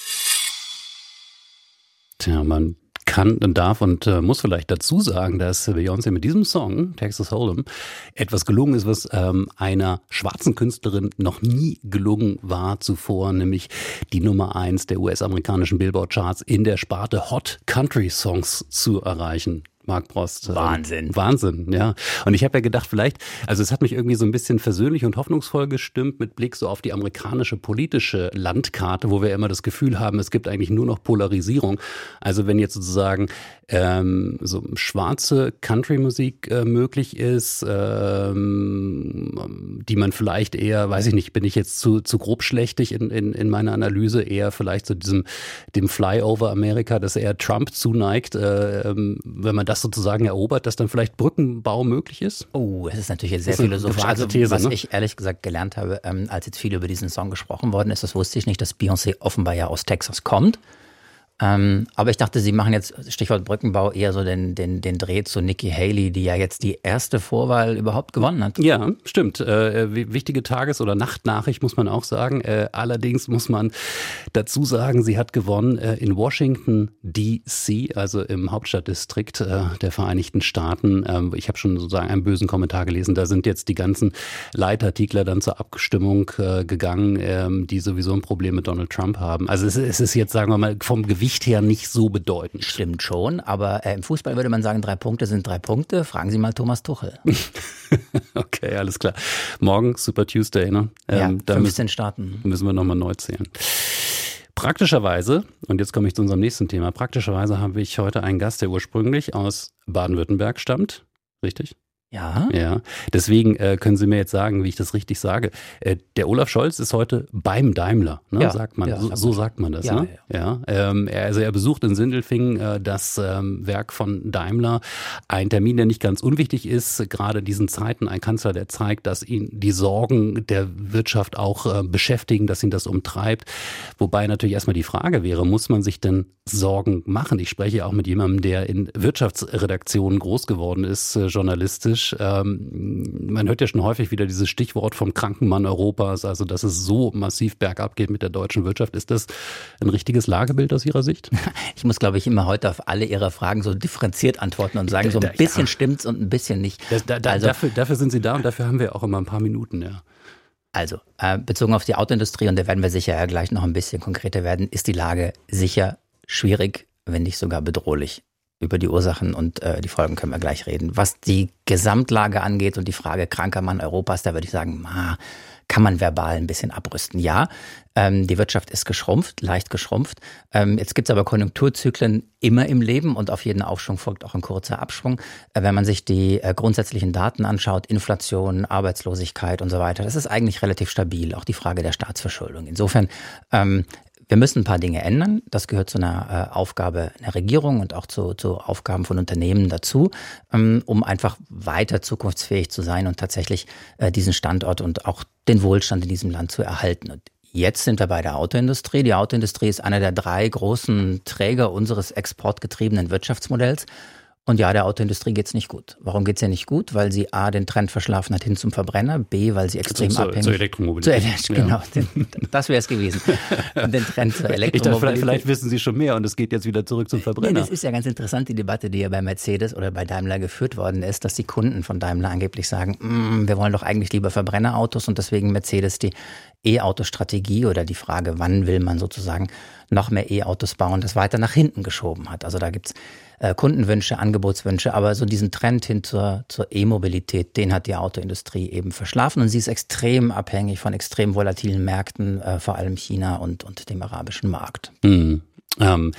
Tja, man kann und darf und äh, muss vielleicht dazu sagen, dass Beyoncé mit diesem Song, Texas Hold'em, etwas gelungen ist, was ähm, einer schwarzen Künstlerin noch nie gelungen war zuvor, nämlich die Nummer eins der U S-amerikanischen Billboard-Charts in der Sparte Hot Country Songs zu erreichen. Marc Brost. Wahnsinn. Wahnsinn, ja. Und ich habe ja gedacht, vielleicht, also es hat mich irgendwie so ein bisschen versöhnlich und hoffnungsvoll gestimmt mit Blick so auf die amerikanische politische Landkarte, wo wir immer das Gefühl haben, es gibt eigentlich nur noch Polarisierung. Also wenn jetzt sozusagen ähm, so schwarze Country-Musik äh, möglich ist, ähm, die man vielleicht eher, weiß ich nicht, bin ich jetzt zu, zu grobschlächtig in, in, in meiner Analyse, eher vielleicht so diesem dem Flyover Amerika, das eher Trump zuneigt, äh, wenn man das sozusagen erobert, dass dann vielleicht Brückenbau möglich ist? Oh, es ist natürlich jetzt sehr philosophisch. Also, These, was ne? ich ehrlich gesagt gelernt habe, ähm, als jetzt viel über diesen Song gesprochen worden ist, das wusste ich nicht, dass Beyoncé offenbar ja aus Texas kommt. Ähm, aber ich dachte, Sie machen jetzt, Stichwort Brückenbau, eher so den, den, den Dreh zu Nikki Haley, die ja jetzt die erste Vorwahl überhaupt gewonnen hat. Ja, stimmt. Äh, wichtige Tages- oder Nachtnachricht, muss man auch sagen. Äh, allerdings muss man dazu sagen, sie hat gewonnen äh, in Washington D C, also im Hauptstadtdistrikt äh, der Vereinigten Staaten. Ähm, ich habe schon sozusagen einen bösen Kommentar gelesen. Da sind jetzt die ganzen Leitartikler dann zur Abstimmung äh, gegangen, ähm, die sowieso ein Problem mit Donald Trump haben. Also es, es ist jetzt, sagen wir mal, vom Gewicht her nicht so bedeutend. Stimmt schon, aber äh, im Fußball würde man sagen, drei Punkte sind drei Punkte. Fragen Sie mal Thomas Tuchel. Okay, alles klar. Morgen, Super Tuesday, ne? Ähm, ja, fünfzehn starten. Müssen wir nochmal neu zählen. Praktischerweise, und jetzt komme ich zu unserem nächsten Thema, praktischerweise habe ich heute einen Gast, der ursprünglich aus Baden-Württemberg stammt. Richtig? Ja. Ja. Deswegen äh, können Sie mir jetzt sagen, wie ich das richtig sage. Äh, der Olaf Scholz ist heute beim Daimler, ne? Ja, sagt man. Ja, so, so sagt man das, ja, ne? Ja. ja. Ähm, er, also er besucht in Sindelfingen äh, das ähm, Werk von Daimler. Ein Termin, der nicht ganz unwichtig ist, gerade in diesen Zeiten. Ein Kanzler, der zeigt, dass ihn die Sorgen der Wirtschaft auch äh, beschäftigen, dass ihn das umtreibt. Wobei natürlich erstmal die Frage wäre, muss man sich denn Sorgen machen? Ich spreche auch mit jemandem, der in Wirtschaftsredaktionen groß geworden ist, äh, journalistisch. Ähm, man hört ja schon häufig wieder dieses Stichwort vom kranken Mann Europas, also dass es so massiv bergab geht mit der deutschen Wirtschaft. Ist das ein richtiges Lagebild aus Ihrer Sicht? Ich muss, glaube ich, immer heute auf alle Ihre Fragen so differenziert antworten und sagen, so ein bisschen ja. stimmt's und ein bisschen nicht. Das, da, da, also, dafür, dafür sind Sie da und dafür haben wir auch immer ein paar Minuten, ja. Also, äh, bezogen auf die Autoindustrie, und da werden wir sicher ja gleich noch ein bisschen konkreter werden, ist die Lage sicher schwierig, wenn nicht sogar bedrohlich. Über die Ursachen und äh, die Folgen können wir gleich reden. Was die Gesamtlage angeht und die Frage kranker Mann Europas, da würde ich sagen, ma, kann man verbal ein bisschen abrüsten. Ja, ähm, die Wirtschaft ist geschrumpft, leicht geschrumpft. Ähm, jetzt gibt es aber Konjunkturzyklen immer im Leben und auf jeden Aufschwung folgt auch ein kurzer Abschwung. Äh, wenn man sich die äh, grundsätzlichen Daten anschaut, Inflation, Arbeitslosigkeit und so weiter, das ist eigentlich relativ stabil, auch die Frage der Staatsverschuldung. Insofern, ähm, wir müssen ein paar Dinge ändern. Das gehört zu einer äh, Aufgabe einer Regierung und auch zu, zu Aufgaben von Unternehmen dazu, ähm, um einfach weiter zukunftsfähig zu sein und tatsächlich äh, diesen Standort und auch den Wohlstand in diesem Land zu erhalten. Und jetzt sind wir bei der Autoindustrie. Die Autoindustrie ist einer der drei großen Träger unseres exportgetriebenen Wirtschaftsmodells. Und ja, der Autoindustrie geht's nicht gut. Warum geht's ihr nicht gut? Weil sie A, den Trend verschlafen hat hin zum Verbrenner, B, weil sie extrem zur, abhängig... Zur Elektromobilität. Zu, genau, den, das wäre es gewesen. Den Trend zur Elektromobilität. Ich dachte, vielleicht, vielleicht wissen Sie schon mehr und es geht jetzt wieder zurück zum Verbrenner. Nee, das ist ja ganz interessant, die Debatte, die ja bei Mercedes oder bei Daimler geführt worden ist, dass die Kunden von Daimler angeblich sagen, mm, wir wollen doch eigentlich lieber Verbrennerautos und deswegen Mercedes die E-Auto-Strategie oder die Frage, wann will man sozusagen noch mehr E-Autos bauen, das weiter nach hinten geschoben hat. Also da gibt's äh, Kundenwünsche, Angebotswünsche, aber so diesen Trend hin zur, zur E-Mobilität, den hat die Autoindustrie eben verschlafen und sie ist extrem abhängig von extrem volatilen Märkten, äh, vor allem China und, und dem arabischen Markt. Mhm. Ähm.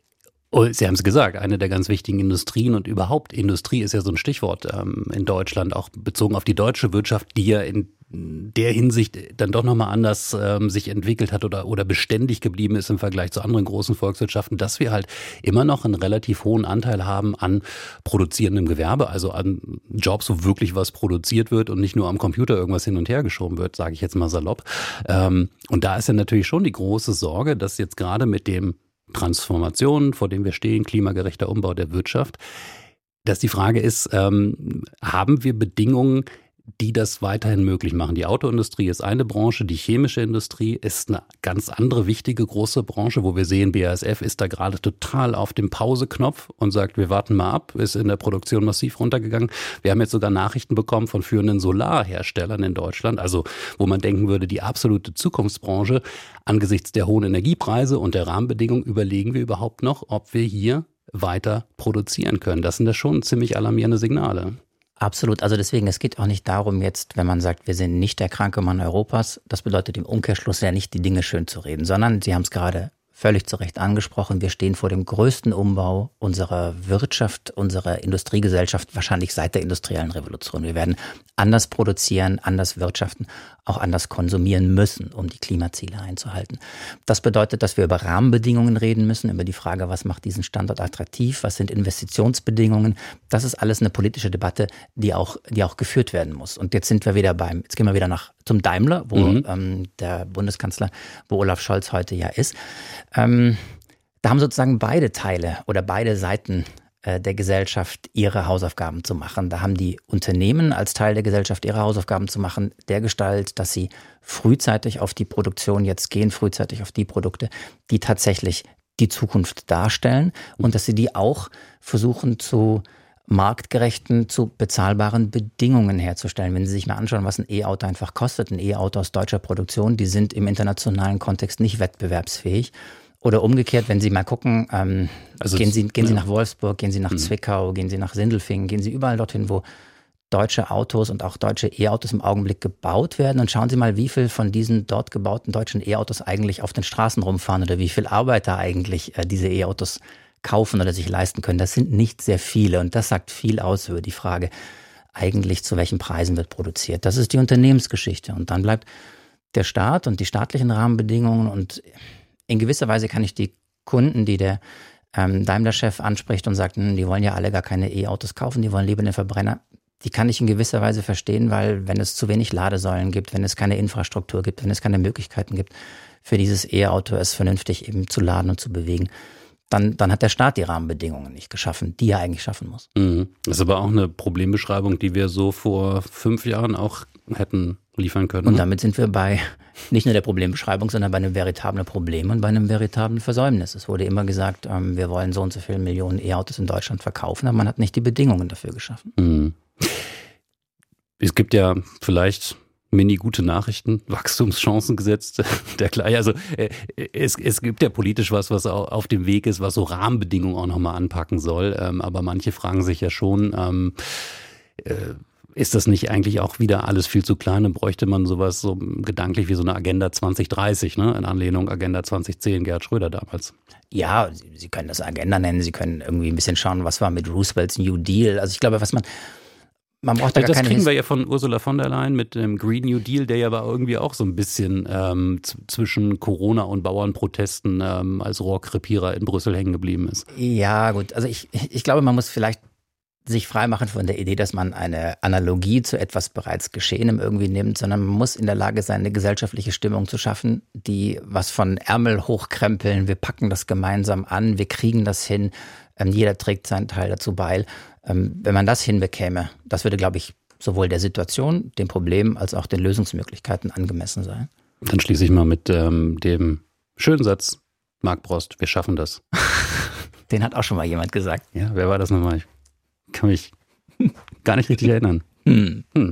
Sie haben es gesagt, eine der ganz wichtigen Industrien und überhaupt Industrie ist ja so ein Stichwort ähm, in Deutschland, auch bezogen auf die deutsche Wirtschaft, die ja in der Hinsicht dann doch nochmal anders ähm, sich entwickelt hat oder, oder beständig geblieben ist im Vergleich zu anderen großen Volkswirtschaften, dass wir halt immer noch einen relativ hohen Anteil haben an produzierendem Gewerbe, also an Jobs, wo wirklich was produziert wird und nicht nur am Computer irgendwas hin und her geschoben wird, sage ich jetzt mal salopp. Ähm, und da ist ja natürlich schon die große Sorge, dass jetzt gerade mit dem Transformation, vor dem wir stehen, klimagerechter Umbau der Wirtschaft, dass die Frage ist, ähm, haben wir Bedingungen, die das weiterhin möglich machen? Die Autoindustrie ist eine Branche, die chemische Industrie ist eine ganz andere wichtige große Branche, wo wir sehen, B A S F ist da gerade total auf dem Pauseknopf und sagt, wir warten mal ab, ist in der Produktion massiv runtergegangen. Wir haben jetzt sogar Nachrichten bekommen von führenden Solarherstellern in Deutschland, also wo man denken würde, die absolute Zukunftsbranche, angesichts der hohen Energiepreise und der Rahmenbedingungen überlegen wir überhaupt noch, ob wir hier weiter produzieren können. Das sind ja schon ziemlich alarmierende Signale. Absolut. Also deswegen, es geht auch nicht darum jetzt, wenn man sagt, wir sind nicht der kranke Mann Europas, das bedeutet im Umkehrschluss ja nicht, die Dinge schön zu reden, sondern Sie haben es gerade völlig zu Recht angesprochen, wir stehen vor dem größten Umbau unserer Wirtschaft, unserer Industriegesellschaft, wahrscheinlich seit der industriellen Revolution. Wir werden anders produzieren, anders wirtschaften, auch anders konsumieren müssen, um die Klimaziele einzuhalten. Das bedeutet, dass wir über Rahmenbedingungen reden müssen, über die Frage, was macht diesen Standort attraktiv, was sind Investitionsbedingungen. Das ist alles eine politische Debatte, die auch, die auch geführt werden muss. Und jetzt sind wir wieder beim, jetzt gehen wir wieder nach zum Daimler, wo mhm. ähm, der Bundeskanzler, wo Olaf Scholz heute ja ist. Ähm, da haben sozusagen beide Teile oder beide Seiten äh, der Gesellschaft ihre Hausaufgaben zu machen. Da haben die Unternehmen als Teil der Gesellschaft ihre Hausaufgaben zu machen, dergestalt, dass sie frühzeitig auf die Produktion jetzt gehen, frühzeitig auf die Produkte, die tatsächlich die Zukunft darstellen und dass sie die auch versuchen zu marktgerechten, zu bezahlbaren Bedingungen herzustellen. Wenn Sie sich mal anschauen, was ein E-Auto einfach kostet, ein E-Auto aus deutscher Produktion, die sind im internationalen Kontext nicht wettbewerbsfähig. Oder umgekehrt, wenn Sie mal gucken, ähm, also gehen Sie, gehen Sie nach Wolfsburg, gehen Sie nach mhm. Zwickau, gehen Sie nach Sindelfingen, gehen Sie überall dorthin, wo deutsche Autos und auch deutsche E-Autos im Augenblick gebaut werden und schauen Sie mal, wie viel von diesen dort gebauten deutschen E-Autos eigentlich auf den Straßen rumfahren oder wie viel Arbeiter eigentlich äh, diese E-Autos kaufen oder sich leisten können. Das sind nicht sehr viele und das sagt viel aus über die Frage, eigentlich zu welchen Preisen wird produziert. Das ist die Unternehmensgeschichte und dann bleibt der Staat und die staatlichen Rahmenbedingungen und in gewisser Weise kann ich die Kunden, die der ähm, Daimler-Chef anspricht und sagt, die wollen ja alle gar keine E-Autos kaufen, die wollen lieber den Verbrenner, die kann ich in gewisser Weise verstehen, weil wenn es zu wenig Ladesäulen gibt, wenn es keine Infrastruktur gibt, wenn es keine Möglichkeiten gibt, für dieses E-Auto es vernünftig eben zu laden und zu bewegen, Dann, dann hat der Staat die Rahmenbedingungen nicht geschaffen, die er eigentlich schaffen muss. Mhm. Das ist aber auch eine Problembeschreibung, die wir so vor fünf Jahren auch hätten liefern können. Und damit sind wir bei nicht nur der Problembeschreibung, sondern bei einem veritablen Problem und bei einem veritablen Versäumnis. Es wurde immer gesagt, ähm, wir wollen so und so viele Millionen E-Autos in Deutschland verkaufen, aber man hat nicht die Bedingungen dafür geschaffen. Mhm. Es gibt ja vielleicht mini gute Nachrichten, Wachstumschancen gesetzt, dergleichen. Also äh, es, es gibt ja politisch was, was auf dem Weg ist, was so Rahmenbedingungen auch nochmal anpacken soll. Ähm, aber manche fragen sich ja schon, ähm, äh, ist das nicht eigentlich auch wieder alles viel zu klein? Dann bräuchte man sowas so gedanklich wie so eine Agenda zwanzig dreißig, ne? In Anlehnung Agenda zwanzig zehn, Gerhard Schröder damals. Ja, Sie, Sie können das Agenda nennen, Sie können irgendwie ein bisschen schauen, was war mit Roosevelts New Deal. Also ich glaube, was man... Man braucht da ja, gar das keine kriegen His- wir ja von Ursula von der Leyen mit dem Green New Deal, der ja aber irgendwie auch so ein bisschen ähm, z- zwischen Corona und Bauernprotesten ähm, als Rohrkrepierer in Brüssel hängen geblieben ist. Ja, gut. Also ich, ich glaube, man muss vielleicht sich freimachen von der Idee, dass man eine Analogie zu etwas bereits Geschehenem irgendwie nimmt, sondern man muss in der Lage sein, eine gesellschaftliche Stimmung zu schaffen, die was von Ärmel hochkrempeln, wir packen das gemeinsam an, wir kriegen das hin, ähm, jeder trägt seinen Teil dazu bei. Ähm, wenn man das hinbekäme, das würde, glaube ich, sowohl der Situation, dem Problem als auch den Lösungsmöglichkeiten angemessen sein. Dann schließe ich mal mit ähm, dem schönen Satz, Mark Brost, wir schaffen das. Den hat auch schon mal jemand gesagt. Ja, wer war das nochmal? Ich kann mich gar nicht richtig erinnern. Hm. Hm.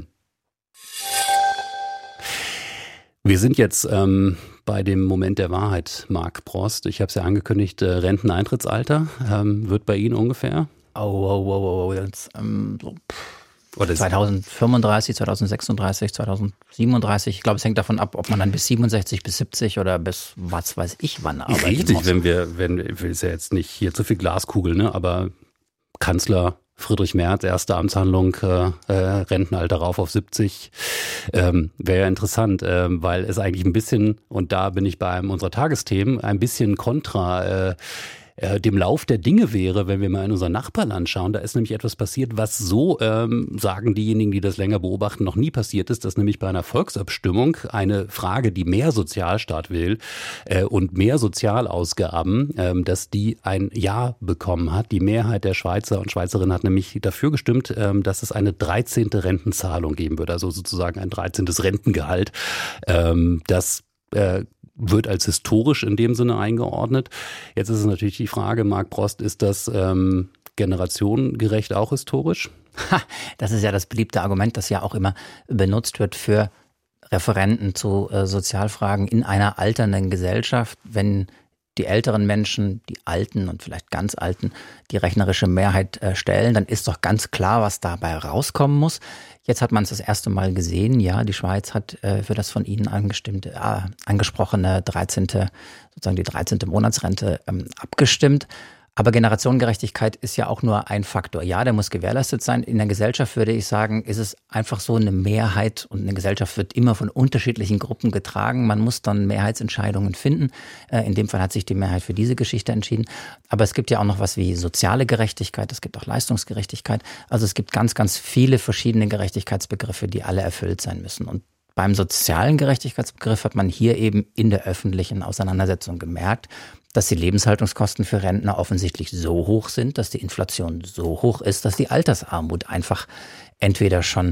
Wir sind jetzt ähm, bei dem Moment der Wahrheit, Mark Brost. Ich habe es ja angekündigt, äh, Renteneintrittsalter ähm, wird bei Ihnen ungefähr? Oh, oh, oh, oh, oh. Jetzt, ähm, so, Oder zweitausendfünfunddreißig, zweitausendsechsunddreißig, zweitausendsiebenunddreißig. Ich glaube, es hängt davon ab, ob man dann bis siebenundsechzig, bis siebzig oder bis was weiß ich wann arbeiten richtig, muss. wenn wir, wenn ich will es ja jetzt nicht hier zu viel Glaskugel, ne? Aber Kanzler Friedrich Merz, erste Amtshandlung, äh, äh, Rentenalter rauf auf siebzig, ähm, wäre ja interessant, äh, weil es eigentlich ein bisschen, und da bin ich bei einem unserer Tagesthemen, ein bisschen kontra äh, äh, dem Lauf der Dinge wäre, wenn wir mal in unser Nachbarland schauen. Da ist nämlich etwas passiert, was so, ähm, sagen diejenigen, die das länger beobachten, noch nie passiert ist, dass nämlich bei einer Volksabstimmung eine Frage, die mehr Sozialstaat will äh, und mehr Sozialausgaben, ähm, dass die ein Ja bekommen hat. Die Mehrheit der Schweizer und Schweizerinnen hat nämlich dafür gestimmt, ähm, dass es eine dreizehnte Rentenzahlung geben wird, also sozusagen ein dreizehntes Rentengehalt. Ähm, das äh, wird als historisch in dem Sinne eingeordnet. Jetzt ist es natürlich die Frage, Mark Brost, ist das ähm, generationengerecht auch historisch? Ha, das ist ja das beliebte Argument, das ja auch immer benutzt wird für Referenten zu äh, Sozialfragen in einer alternden Gesellschaft. Wenn die älteren Menschen, die Alten und vielleicht ganz Alten, die rechnerische Mehrheit äh, stellen, dann ist doch ganz klar, was dabei rauskommen muss. Jetzt hat man es das erste Mal gesehen. Ja, die Schweiz hat äh, für das von Ihnen angestimmte, äh, angesprochene dreizehnte, sozusagen die dreizehnte Monatsrente ähm, abgestimmt. Aber Generationengerechtigkeit ist ja auch nur ein Faktor. Ja, der muss gewährleistet sein. In der Gesellschaft würde ich sagen, ist es einfach so eine Mehrheit und eine Gesellschaft wird immer von unterschiedlichen Gruppen getragen. Man muss dann Mehrheitsentscheidungen finden. In dem Fall hat sich die Mehrheit für diese Geschichte entschieden. Aber es gibt ja auch noch was wie soziale Gerechtigkeit. Es gibt auch Leistungsgerechtigkeit. Also es gibt ganz, ganz viele verschiedene Gerechtigkeitsbegriffe, die alle erfüllt sein müssen. Und beim sozialen Gerechtigkeitsbegriff hat man hier eben in der öffentlichen Auseinandersetzung gemerkt, dass die Lebenshaltungskosten für Rentner offensichtlich so hoch sind, dass die Inflation so hoch ist, dass die Altersarmut einfach entweder schon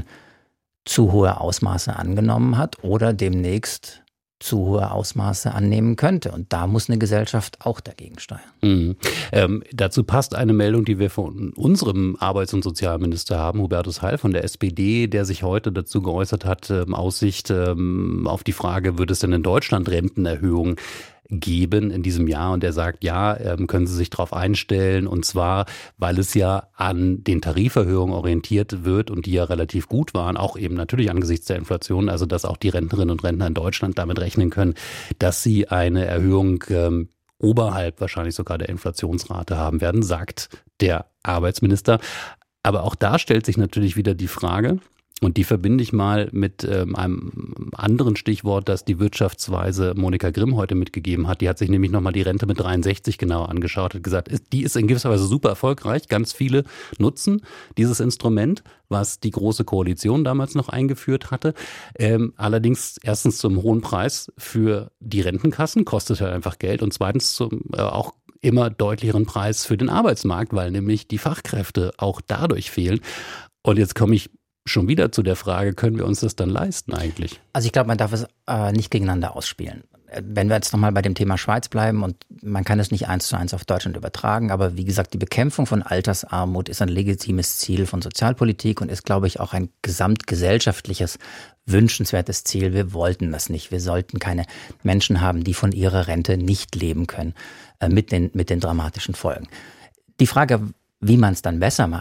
zu hohe Ausmaße angenommen hat oder demnächst zu hohe Ausmaße annehmen könnte. Und da muss eine Gesellschaft auch dagegen steuern. Mhm. Ähm, dazu passt eine Meldung, die wir von unserem Arbeits- und Sozialminister haben, Hubertus Heil von der S P D, der sich heute dazu geäußert hat, ähm, Aussicht ähm, auf die Frage, wird es denn in Deutschland Rentenerhöhungen geben in diesem Jahr, und er sagt, ja, ähm, können Sie sich darauf einstellen, und zwar, weil es ja an den Tariferhöhungen orientiert wird und die ja relativ gut waren, auch eben natürlich angesichts der Inflation, also dass auch die Rentnerinnen und Rentner in Deutschland damit rechnen können, dass sie eine Erhöhung ähm, oberhalb wahrscheinlich sogar der Inflationsrate haben werden, sagt der Arbeitsminister. Aber auch da stellt sich natürlich wieder die Frage, und die verbinde ich mal mit ähm, einem anderen Stichwort, das die Wirtschaftsweise Monika Grimm heute mitgegeben hat. Die hat sich nämlich nochmal die Rente mit dreiundsechzig genauer angeschaut, hat gesagt, die ist in gewisser Weise super erfolgreich. Ganz viele nutzen dieses Instrument, was die Große Koalition damals noch eingeführt hatte. Ähm, allerdings erstens zum hohen Preis für die Rentenkassen, kostet halt einfach Geld, und zweitens zum äh, auch immer deutlicheren Preis für den Arbeitsmarkt, weil nämlich die Fachkräfte auch dadurch fehlen. Und jetzt komme ich schon wieder zu der Frage, können wir uns das dann leisten eigentlich? Also ich glaube, man darf es äh, nicht gegeneinander ausspielen. Wenn wir jetzt nochmal bei dem Thema Schweiz bleiben, und man kann es nicht eins zu eins auf Deutschland übertragen, aber wie gesagt, die Bekämpfung von Altersarmut ist ein legitimes Ziel von Sozialpolitik und ist, glaube ich, auch ein gesamtgesellschaftliches, wünschenswertes Ziel. Wir wollten das nicht. Wir sollten keine Menschen haben, die von ihrer Rente nicht leben können, äh, mit den, mit den dramatischen Folgen. Die Frage, wie man es dann besser macht,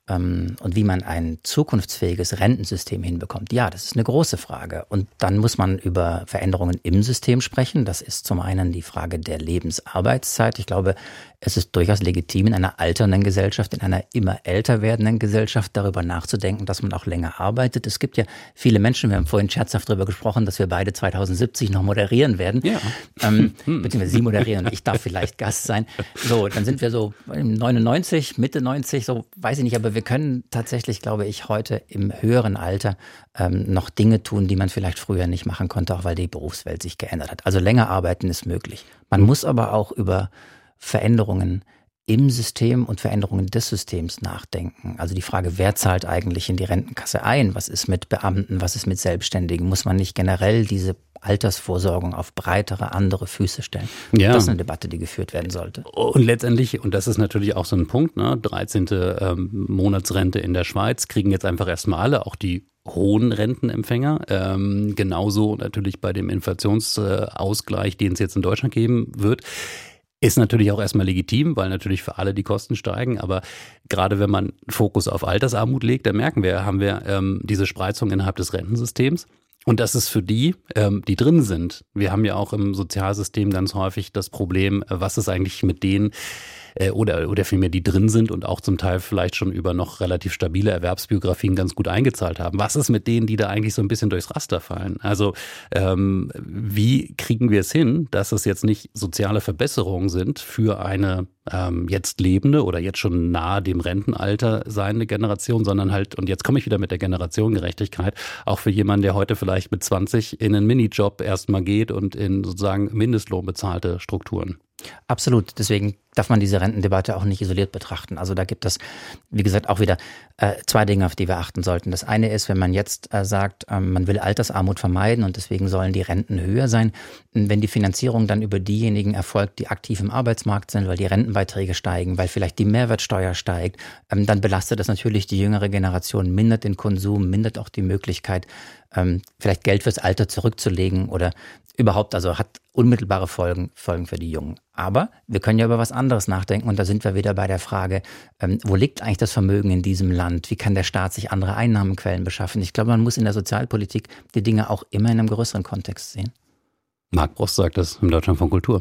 Ähm, und wie man ein zukunftsfähiges Rentensystem hinbekommt, ja, das ist eine große Frage. Und dann muss man über Veränderungen im System sprechen. Das ist zum einen die Frage der Lebensarbeitszeit. Ich glaube, es ist durchaus legitim, in einer alternden Gesellschaft, in einer immer älter werdenden Gesellschaft darüber nachzudenken, dass man auch länger arbeitet. Es gibt ja viele Menschen, wir haben vorhin scherzhaft darüber gesprochen, dass wir beide zweitausendsiebzig noch moderieren werden. Ja. Ähm, beziehungsweise Sie moderieren und ich darf vielleicht Gast sein. So, dann sind wir so neunundneunzig, Mitte neunzig, so weiß ich nicht, aber wir können tatsächlich, glaube ich, heute im höheren Alter ähm, noch Dinge tun, die man vielleicht früher nicht machen konnte, auch weil die Berufswelt sich geändert hat. Also länger arbeiten ist möglich. Man muss aber auch über Veränderungen im System und Veränderungen des Systems nachdenken. Also die Frage, wer zahlt eigentlich in die Rentenkasse ein? Was ist mit Beamten? Was ist mit Selbstständigen? Muss man nicht generell diese Altersvorsorgung auf breitere, andere Füße stellen? Ja. Das ist eine Debatte, die geführt werden sollte. Und letztendlich, und das ist natürlich auch so ein Punkt, ne, dreizehnte Ähm, Monatsrente in der Schweiz kriegen jetzt einfach erstmal alle, auch die hohen Rentenempfänger. Ähm, genauso natürlich bei dem Inflationsausgleich, den es jetzt in Deutschland geben wird. Ist natürlich auch erstmal legitim, weil natürlich für alle die Kosten steigen. Aber gerade wenn man Fokus auf Altersarmut legt, dann merken wir, haben wir ähm, diese Spreizung innerhalb des Rentensystems. Und das ist für die, ähm, die drin sind. Wir haben ja auch im Sozialsystem ganz häufig das Problem, was ist eigentlich mit denen, äh, oder, oder vielmehr die drin sind und auch zum Teil vielleicht schon über noch relativ stabile Erwerbsbiografien ganz gut eingezahlt haben. Was ist mit denen, die da eigentlich so ein bisschen durchs Raster fallen? Also ähm, wie kriegen wir es hin, dass es jetzt nicht soziale Verbesserungen sind für eine ähm, jetzt lebende oder jetzt schon nahe dem Rentenalter seiende Generation, sondern halt, und jetzt komme ich wieder mit der Generationengerechtigkeit, auch für jemanden, der heute vielleicht mit zwanzig in einen Minijob erstmal geht und in sozusagen Mindestlohn bezahlte Strukturen. Absolut. Deswegen darf man diese Rentendebatte auch nicht isoliert betrachten. Also da gibt es, wie gesagt, auch wieder äh, zwei Dinge, auf die wir achten sollten. Das eine ist, wenn man jetzt äh, sagt, ähm, man will Altersarmut vermeiden und deswegen sollen die Renten höher sein. Wenn die Finanzierung dann über diejenigen erfolgt, die aktiv im Arbeitsmarkt sind, weil die Rentenbeiträge steigen, weil vielleicht die Mehrwertsteuer steigt, ähm, dann belastet das natürlich die jüngere Generation, mindert den Konsum, mindert auch die Möglichkeit, ähm, vielleicht Geld fürs Alter zurückzulegen oder überhaupt, also hat unmittelbare Folgen, Folgen für die Jungen. Aber wir können ja über was anderes nachdenken und da sind wir wieder bei der Frage, ähm, wo liegt eigentlich das Vermögen in diesem Land? Wie kann der Staat sich andere Einnahmenquellen beschaffen? Ich glaube, man muss in der Sozialpolitik die Dinge auch immer in einem größeren Kontext sehen. Marc Brost sagt das im Deutschlandfunk Kultur.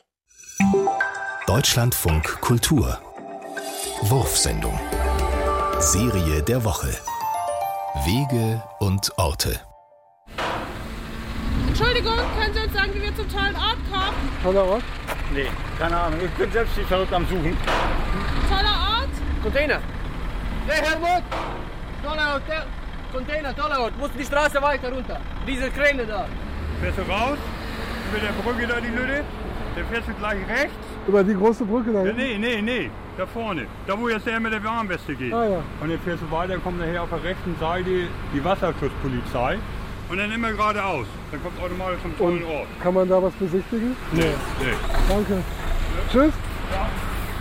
Deutschlandfunk Kultur. Wurfsendung. Serie der Woche. Wege und Orte. Entschuldigung, können Sie uns sagen, wie wir zum tollen Ort kommen? Toller Ort? Nee, keine Ahnung. Ich bin selbst die verrückt am Suchen. Toller Ort? Container. Hey, Helmut! Toller Ort, der Container, toller Ort. Muss die Straße weiter runter. Diese Kräne da. Fährst du raus, über der Brücke da die Lütte, dann fährst du gleich rechts. Über die große Brücke da? Ja, nee, nee, nee, da vorne. Da wo jetzt der mit der Warnweste geht. Ah, ja. Und dann fährst du weiter, kommt nachher auf der rechten Seite die Wasserschutzpolizei. Und dann immer geradeaus. Dann kommt automatisch zum tollen Ort. Kann man da was besichtigen? Nee. Nee. Danke. Ja. Tschüss. Ja.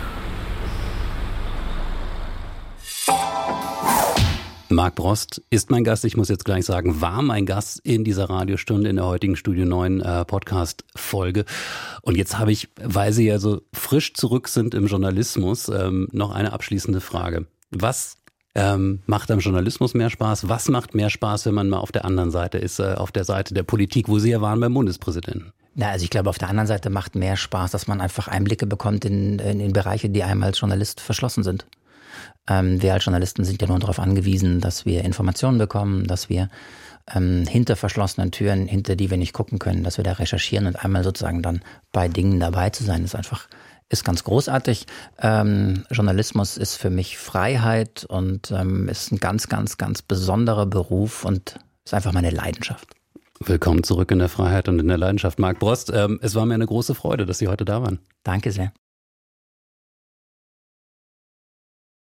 Marc Brost ist mein Gast, ich muss jetzt gleich sagen, war mein Gast in dieser Radiostunde in der heutigen Studio neun äh, Podcast-Folge. Und jetzt habe ich, weil Sie ja so frisch zurück sind im Journalismus, ähm, noch eine abschließende Frage. Was ähm, macht am Journalismus mehr Spaß? Was macht mehr Spaß, wenn man mal auf der anderen Seite ist, äh, auf der Seite der Politik, wo Sie ja waren beim Bundespräsidenten? Na, also ich glaube, auf der anderen Seite macht mehr Spaß, dass man einfach Einblicke bekommt in, in, in Bereiche, die einem als Journalist verschlossen sind. Ähm, wir als Journalisten sind ja nur darauf angewiesen, dass wir Informationen bekommen, dass wir ähm, hinter verschlossenen Türen, hinter die wir nicht gucken können, dass wir da recherchieren und einmal sozusagen dann bei Dingen dabei zu sein, ist einfach, ist ganz großartig. Ähm, Journalismus ist für mich Freiheit und ähm, ist ein ganz, ganz, ganz besonderer Beruf und ist einfach meine Leidenschaft. Willkommen zurück in der Freiheit und in der Leidenschaft, Marc Brost. Ähm, es war mir eine große Freude, dass Sie heute da waren. Danke sehr.